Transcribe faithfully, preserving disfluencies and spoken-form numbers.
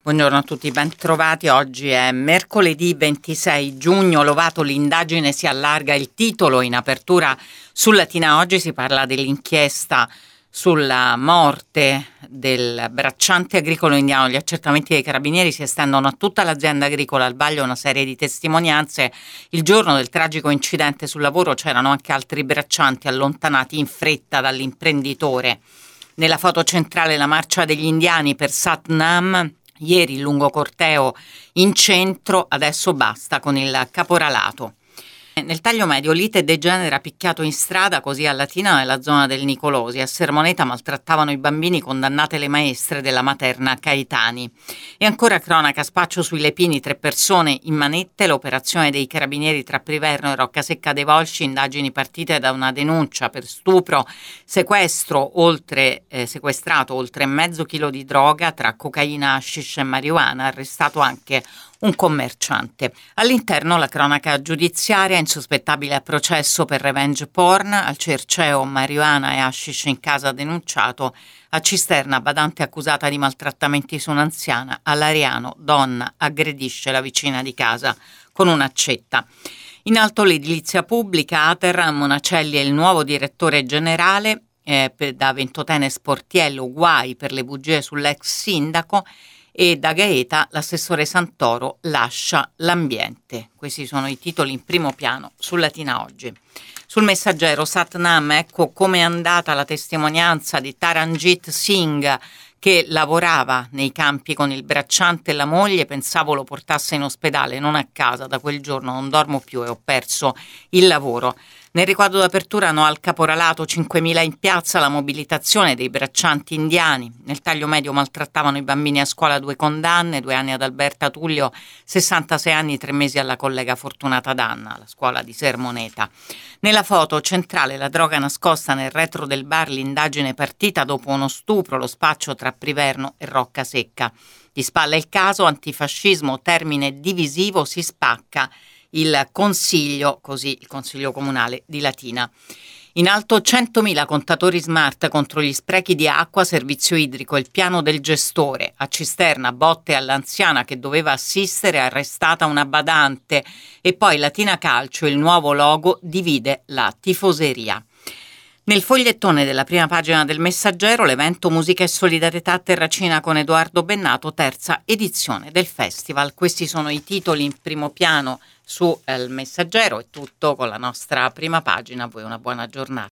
Buongiorno a tutti, ben trovati. Oggi è mercoledì ventisei giugno. Lovato, l'indagine si allarga. Il titolo in apertura su Latina Oggi si parla dell'inchiesta sulla morte del bracciante agricolo indiano. Gli accertamenti dei carabinieri si estendono a tutta l'azienda agricola. Al vaglio una serie di testimonianze. Il giorno del tragico incidente sul lavoro c'erano anche altri braccianti allontanati in fretta dall'imprenditore. Nella foto centrale la marcia degli indiani per Satnam. Ieri il lungo corteo in centro, adesso basta con il caporalato. Nel taglio medio lite degenera picchiato in strada, così a Latina nella zona del Nicolosi. A Sermoneta maltrattavano i bambini, condannate le maestre della materna Caetani. E ancora cronaca, spaccio sui Lepini, tre persone in manette, l'operazione dei carabinieri tra Priverno e Roccasecca dei Volsci, indagini partite da una denuncia per stupro, sequestro, oltre eh, sequestrato oltre mezzo chilo di droga tra cocaina, hashish e marijuana, arrestato anche un commerciante. All'interno la cronaca giudiziaria, insospettabile a processo per revenge porn, al Cerceo marijuana e hashish in casa denunciato, a Cisterna badante accusata di maltrattamenti su un'anziana, all'Ariano donna aggredisce la vicina di casa con un'accetta. In alto l'edilizia pubblica, Ater, Monacelli è il nuovo direttore generale, eh, per, da Ventotene Sportiello, guai per le bugie sull'ex sindaco, e da Gaeta l'assessore Santoro lascia l'ambiente. Questi sono i titoli in primo piano su Latina Oggi. Sul Messaggero Satnam, ecco come è andata la testimonianza di Taranjit Singh, che lavorava nei campi con il bracciante e la moglie. Pensavo lo portasse in ospedale, non a casa. Da quel giorno non dormo più e ho perso il lavoro. Nel riquadro d'apertura no al caporalato, cinquemila in piazza, la mobilitazione dei braccianti indiani. Nel taglio medio maltrattavano i bambini a scuola, due condanne, due anni ad Alberta Tullio, sessantasei anni, tre mesi alla collega Fortunata Danna, alla scuola di Sermoneta. Nella foto centrale la droga nascosta nel retro del bar, l'indagine partita dopo uno stupro, lo spaccio tra Priverno e Roccasecca. Di spalla il caso, antifascismo, termine divisivo, si spacca il consiglio, così il consiglio comunale di Latina. In alto centomila contatori smart contro gli sprechi di acqua, servizio idrico, il piano del gestore. A Cisterna, botte all'anziana che doveva assistere, arrestata una badante. E poi Latina Calcio, il nuovo logo, divide la tifoseria. Nel fogliettone della prima pagina del Messaggero, l'evento Musica e Solidarietà a Terracina con Edoardo Bennato, terza edizione del festival. Questi sono i titoli in primo piano su El Messaggero. È tutto con la nostra prima pagina. A voi una buona giornata.